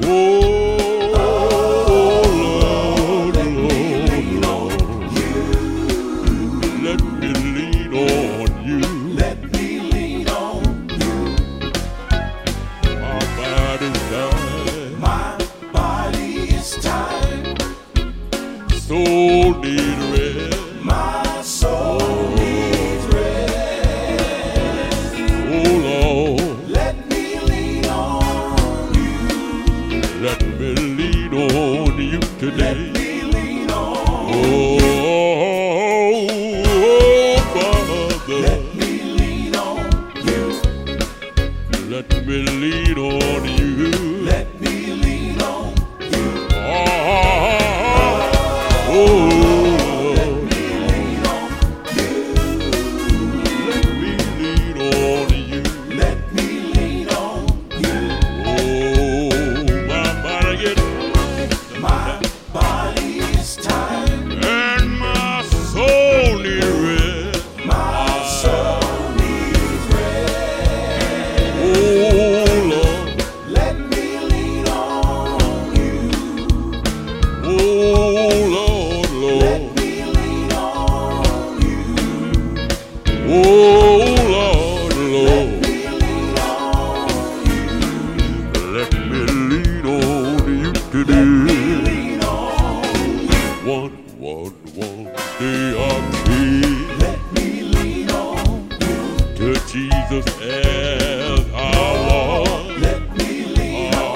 Lord, let me lean on you. Let me lean on you. Let me lean on you. My body's tired. My body is tired. Soul need rest. My soul needs rest. Oh Lord, Let me lean on you. let me lean on you Let today. me lean on you. Oh, Father, Let me lean on you. let me lean on you. Let me lean on you. Oh, Let me lean on you. let me lean on you. Let me lean on you. Oh, my body gets My body is tired. and my soul needs rest. My soul needs rest. Oh Lord, Let me lean on you. oh Lord, Let Lord, me lean on you. oh Lord, Let Lord, me lean on you. let me lean on you today. Lean on you. One day I'll be Let me lean on you. to Jesus as I was. Let me lean on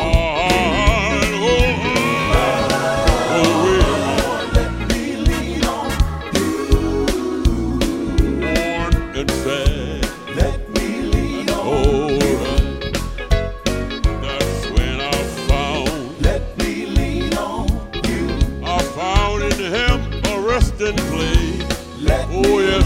Let me lean on worn and sad. Let me lean on That's when I found Let me lean on you. I found in Him a resting place. Let Oh yes,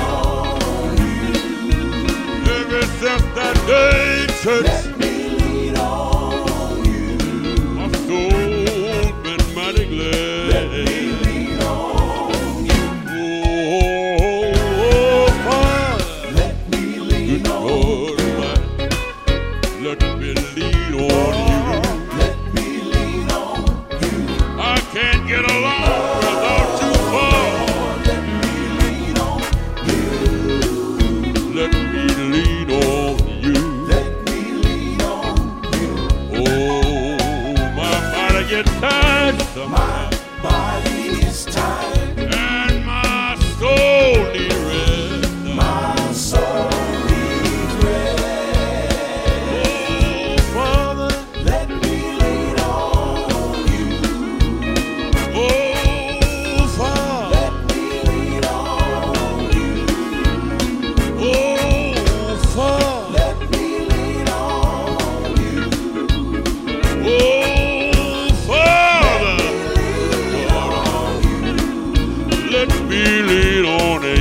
ever since that day, church, Let me lean on you. my soul been mighty Let me glad. lean on you. Oh, Father, Let me lean on Lord, let me lean on you. Let me lean on you. I can't get along without you, Father. Let me lean on you. Let me lean on you. Let me lean on you. Oh, my body gets tired My sometimes, body is tired. and my soul needs rest. My soul needs rest. Oh, Father, Let me lean on you. oh, Father, Let me lean on you. oh, Father, Let me lean on you. oh, Father, Lean on you. let me lean on you.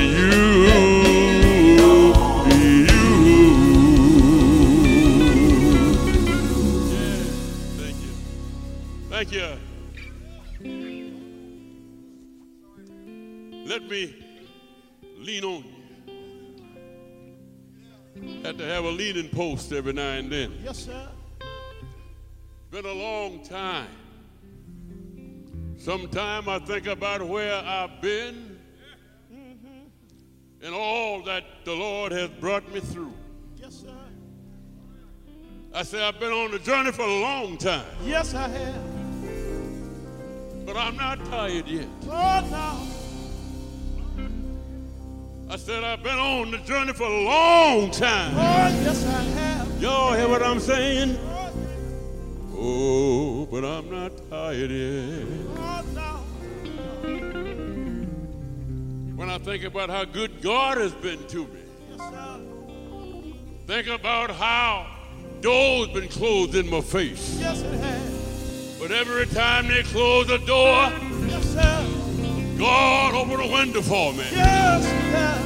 Thank you. Thank you. Let me lean on you. Had to have a leaning post every now and then. Yes, sir. Been a long time. Sometime I think about where I've been and all that the Lord has brought me through. Yes, sir. I say I've been on the journey for a long time, Yes, I have. but I'm not tired yet. Oh, no. I said I've been on the journey for a long time. Oh, yes, I have. Y'all hear what I'm saying? Oh, Oh, but I'm not tired yet. oh, no. When I think about how good God has been to me, Yes, sir. think about how doors been closed in my face. Yes, it has. But every time they close a door, Yes, sir. God opened a window for me. Yes, it has.